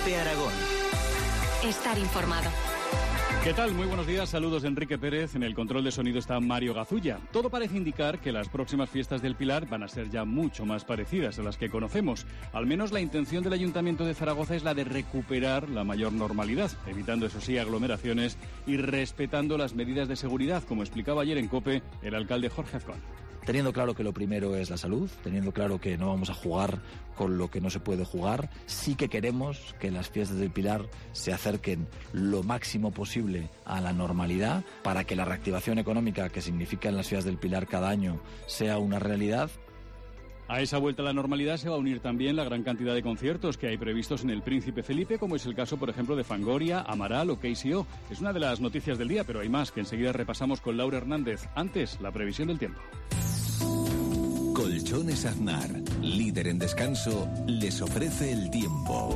COPE Aragón. Estar informado. ¿Qué tal? Muy buenos días, saludos de Enrique Pérez. En el control de sonido está Mario Gazulla. Todo parece indicar que las próximas fiestas del Pilar van a ser ya mucho más parecidas a las que conocemos. Al menos la intención del Ayuntamiento de Zaragoza es la de recuperar la mayor normalidad, evitando, eso sí, aglomeraciones y respetando las medidas de seguridad, como explicaba ayer en COPE el alcalde Jorge Azcón. Teniendo claro que lo primero es la salud, teniendo claro que no vamos a jugar con lo que no se puede jugar, sí que queremos que las fiestas del Pilar se acerquen lo máximo posible a la normalidad para que la reactivación económica que significan las fiestas del Pilar cada año sea una realidad. A esa vuelta a la normalidad se va a unir también la gran cantidad de conciertos que hay previstos en el Príncipe Felipe, como es el caso, por ejemplo, de Fangoria, Amaral o KCO. Es una de las noticias del día, pero hay más que enseguida repasamos con Laura Hernández. Antes, la previsión del tiempo. Colchones Aznar, líder en descanso, les ofrece el tiempo.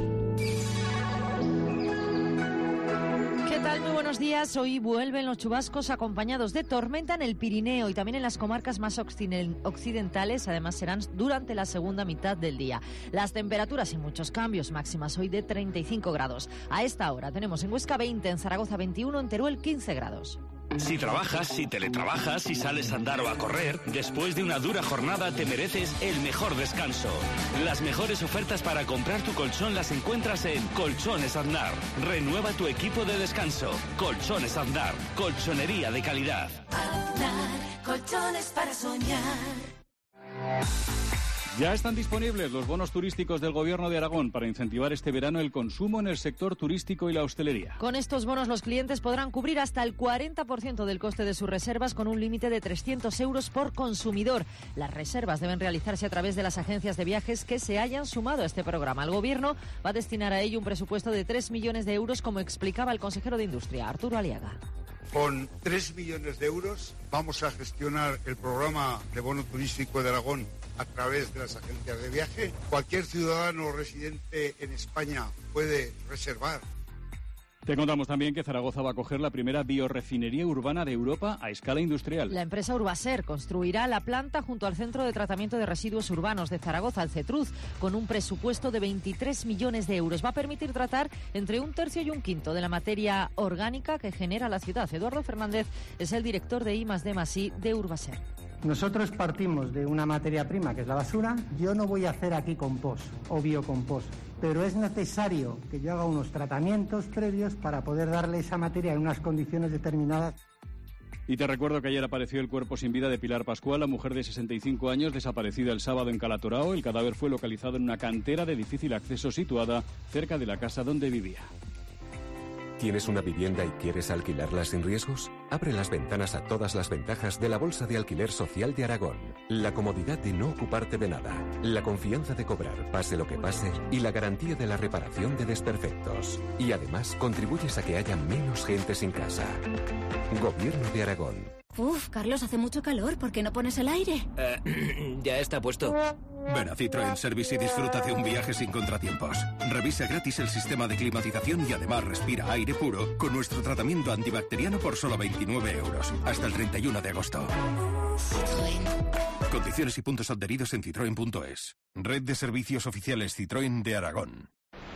¿Qué tal? Muy buenos días. Hoy vuelven los chubascos acompañados de tormenta en el Pirineo y también en las comarcas más occidentales. Además serán durante la segunda mitad del día. Las temperaturas sin muchos cambios, máximas hoy de 35 grados. A esta hora tenemos en Huesca 20, en Zaragoza 21, en Teruel 15 grados. Si trabajas, si teletrabajas, si sales a andar o a correr, después de una dura jornada te mereces el mejor descanso. Las mejores ofertas para comprar tu colchón las encuentras en Colchones Aznar. Renueva tu equipo de descanso. Colchones Aznar, colchonería de calidad. Aznar, colchones para soñar. Ya están disponibles los bonos turísticos del Gobierno de Aragón para incentivar este verano el consumo en el sector turístico y la hostelería. Con estos bonos los clientes podrán cubrir hasta el 40% del coste de sus reservas con un límite de 300 euros por consumidor. Las reservas deben realizarse a través de las agencias de viajes que se hayan sumado a este programa. El Gobierno va a destinar a ello un presupuesto de 3 millones de euros, como explicaba el consejero de Industria, Arturo Aliaga. Con 3 millones de euros vamos a gestionar el programa de bono turístico de Aragón a través de las agencias de viaje. Cualquier ciudadano residente en España puede reservar. Te contamos también que Zaragoza va a acoger la primera biorefinería urbana de Europa a escala industrial. La empresa Urbaser construirá la planta junto al Centro de Tratamiento de Residuos Urbanos de Zaragoza, el CETRUZ, con un presupuesto de 23 millones de euros. Va a permitir tratar entre 1/3 y 1/5 de la materia orgánica que genera la ciudad. Eduardo Fernández es el director de I+D+I de Urbaser. Nosotros partimos de una materia prima que es la basura. Yo no voy a hacer aquí compost o biocompost, pero es necesario que yo haga unos tratamientos previos para poder darle esa materia en unas condiciones determinadas. Y te recuerdo que ayer apareció el cuerpo sin vida de Pilar Pascual, la mujer de 65 años desaparecida el sábado en Calatorao. El cadáver fue localizado en una cantera de difícil acceso situada cerca de la casa donde vivía. ¿Tienes una vivienda y quieres alquilarla sin riesgos? Abre las ventanas a todas las ventajas de la Bolsa de Alquiler Social de Aragón. La comodidad de no ocuparte de nada, la confianza de cobrar pase lo que pase y la garantía de la reparación de desperfectos. Y además contribuyes a que haya menos gente sin casa. Gobierno de Aragón. Uf, Carlos, hace mucho calor. ¿Por qué no pones el aire? Ya está puesto. Ven a Citroën Service y disfruta de un viaje sin contratiempos. Revisa gratis el sistema de climatización y además respira aire puro con nuestro tratamiento antibacteriano por solo 29 euros. Hasta el 31 de agosto. Citroën. Condiciones y puntos adheridos en citroen.es. Red de servicios oficiales Citroën de Aragón.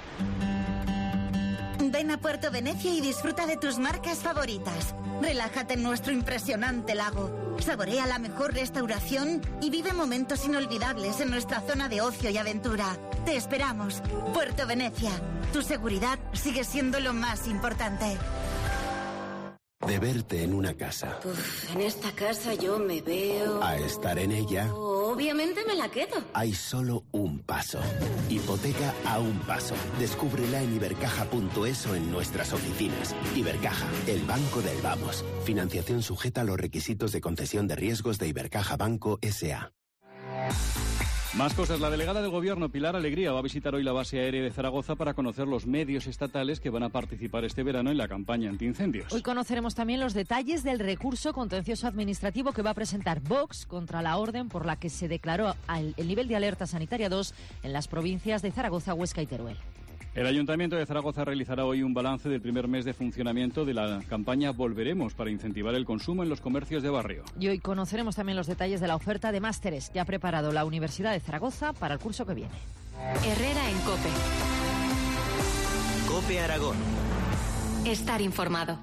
Ven a Puerto Venecia y disfruta de tus marcas favoritas. Relájate en nuestro impresionante lago. Saborea la mejor restauración y vive momentos inolvidables en nuestra zona de ocio y aventura. Te esperamos. Puerto Venecia. Tu seguridad sigue siendo lo más importante. De verte en una casa. En esta casa yo me veo... A estar en ella... Obviamente me la quedo. Hay solo un paso. Hipoteca a un paso. Descúbrela en ibercaja.es o en nuestras oficinas. Ibercaja, el banco del vamos. Financiación sujeta a los requisitos de concesión de riesgos de Ibercaja Banco S.A. Más cosas. La delegada del Gobierno, Pilar Alegría, va a visitar hoy la base aérea de Zaragoza para conocer los medios estatales que van a participar este verano en la campaña antiincendios. Hoy conoceremos también los detalles del recurso contencioso administrativo que va a presentar Vox contra la orden por la que se declaró el nivel de alerta sanitaria 2 en las provincias de Zaragoza, Huesca y Teruel. El Ayuntamiento de Zaragoza realizará hoy un balance del primer mes de funcionamiento de la campaña Volveremos para incentivar el consumo en los comercios de barrio. Y hoy conoceremos también los detalles de la oferta de másteres que ha preparado la Universidad de Zaragoza para el curso que viene. Herrera en COPE. COPE Aragón. Estar informado.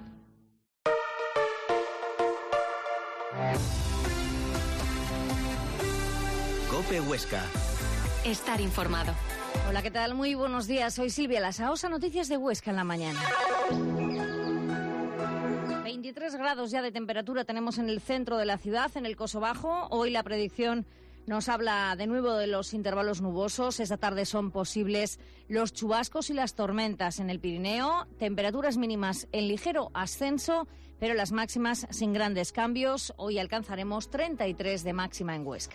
COPE Huesca. Estar informado. Hola, ¿qué tal? Muy buenos días. Soy Silvia Lasaosa, noticias de Huesca en la mañana. 23 grados ya de temperatura tenemos en el centro de la ciudad, en el Coso Bajo. Hoy la predicción nos habla de nuevo de los intervalos nubosos. Esta tarde son posibles los chubascos y las tormentas en el Pirineo. Temperaturas mínimas en ligero ascenso, pero las máximas sin grandes cambios. Hoy alcanzaremos 33 de máxima en Huesca.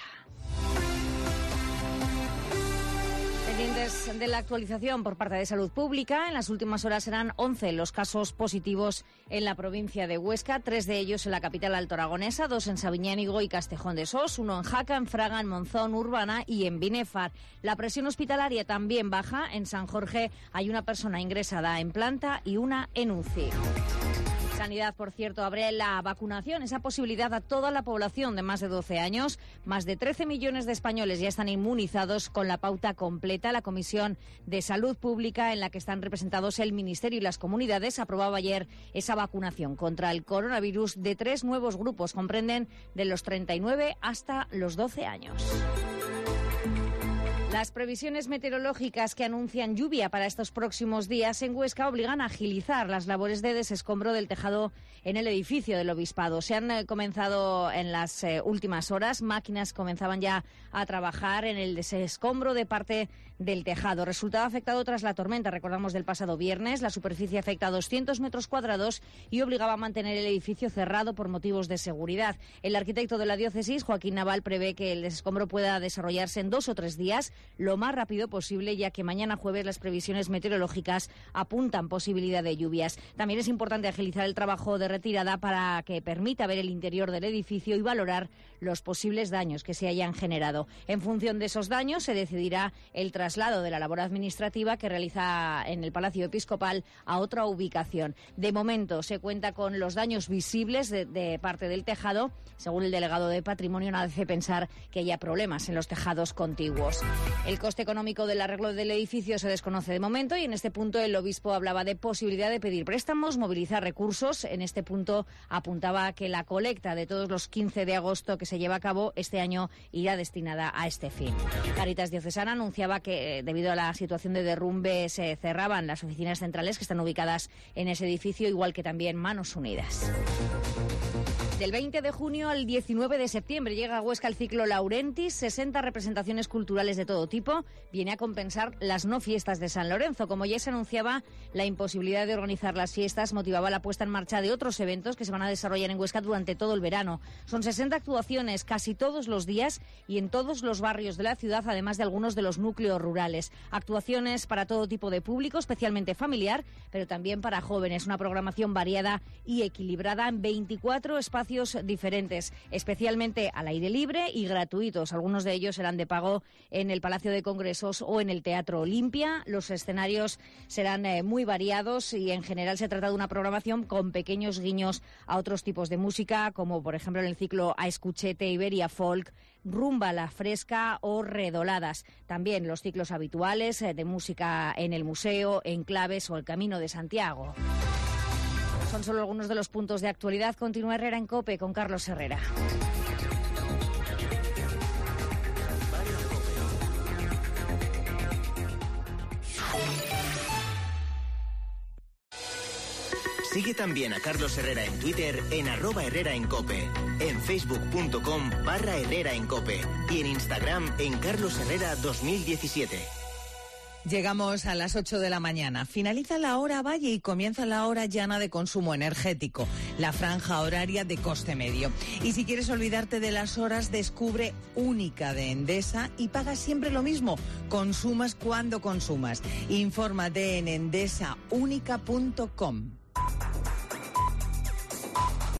Pendientes de la actualización por parte de Salud Pública, en las últimas horas serán 11 los casos positivos en la provincia de Huesca, 3 de ellos en la capital altoaragonesa, 2 en Sabiñánigo y Castejón de Sos, 1 en Jaca, en Fraga, en Monzón, Urbana y en Binefar. La presión hospitalaria también baja. En San Jorge hay una persona ingresada en planta y una en UCI. Sanidad, por cierto, abre la vacunación, esa posibilidad a toda la población de más de 12 años. Más de 13 millones de españoles ya están inmunizados con la pauta completa. La Comisión de Salud Pública, en la que están representados el Ministerio y las comunidades, aprobaba ayer esa vacunación contra el coronavirus de 3 nuevos grupos. Comprenden de los 39 hasta los 12 años. Las previsiones meteorológicas que anuncian lluvia para estos próximos días en Huesca obligan a agilizar las labores de desescombro del tejado en el edificio del Obispado. Se han comenzado en las últimas horas. Máquinas comenzaban ya a trabajar en el desescombro de parte del tejado. Resultado afectado tras la tormenta, recordamos, del pasado viernes. La superficie afecta a 200 metros cuadrados y obligaba a mantener el edificio cerrado por motivos de seguridad. El arquitecto de la diócesis, Joaquín Naval, prevé que el desescombro pueda desarrollarse en 2 o 3 días, lo más rápido posible, ya que mañana jueves las previsiones meteorológicas apuntan posibilidad de lluvias. También es importante agilizar el trabajo de retirada para que permita ver el interior del edificio y valorar los posibles daños que se hayan generado. En función de esos daños se decidirá el traslado de la labor administrativa que realiza en el Palacio Episcopal a otra ubicación. De momento se cuenta con los daños visibles de parte del tejado. Según el delegado de Patrimonio, nada hace pensar que haya problemas en los tejados contiguos. El coste económico del arreglo del edificio se desconoce de momento y en este punto el obispo hablaba de posibilidad de pedir préstamos, movilizar recursos. En este punto apuntaba que la colecta de todos los 15 de agosto que se lleva a cabo este año irá destinada a este fin. Cáritas Diocesana anunciaba que debido a la situación de derrumbe se cerraban las oficinas centrales que están ubicadas en ese edificio, igual que también Manos Unidas. Del 20 de junio al 19 de septiembre llega a Huesca el ciclo Laurentis, 60 representaciones culturales de todo tipo. Viene a compensar las no fiestas de San Lorenzo. Como ya se anunciaba, la imposibilidad de organizar las fiestas motivaba la puesta en marcha de otros eventos que se van a desarrollar en Huesca durante todo el verano. Son 60 actuaciones casi todos los días y en todos los barrios de la ciudad, además de algunos de los núcleos rurales. Actuaciones para todo tipo de público, especialmente familiar, pero también para jóvenes. Una programación variada y equilibrada en 24 espacios diferentes, especialmente al aire libre y gratuitos. Algunos de ellos serán de pago en el Palacio de Congresos o en el Teatro Olimpia. Los escenarios serán muy variados y en general se trata de una programación con pequeños guiños a otros tipos de música, como por ejemplo en el ciclo A Escuchete, Iberia Folk, Rumba la Fresca o Redoladas. También los ciclos habituales de música en el museo, Enclaves o El Camino de Santiago. Son solo algunos de los puntos de actualidad. Continúa Herrera en COPE con Carlos Herrera. Sigue también a Carlos Herrera en Twitter en @HerreraEnCope, en facebook.com/HerreraEnCope y en Instagram en carlosherrera 2017. Llegamos a las 8 de la mañana. Finaliza la hora Valle y comienza la hora llana de consumo energético, la franja horaria de coste medio. Y si quieres olvidarte de las horas, descubre Única de Endesa y paga siempre lo mismo. Consumas cuando consumas. Infórmate en endesaúnica.com.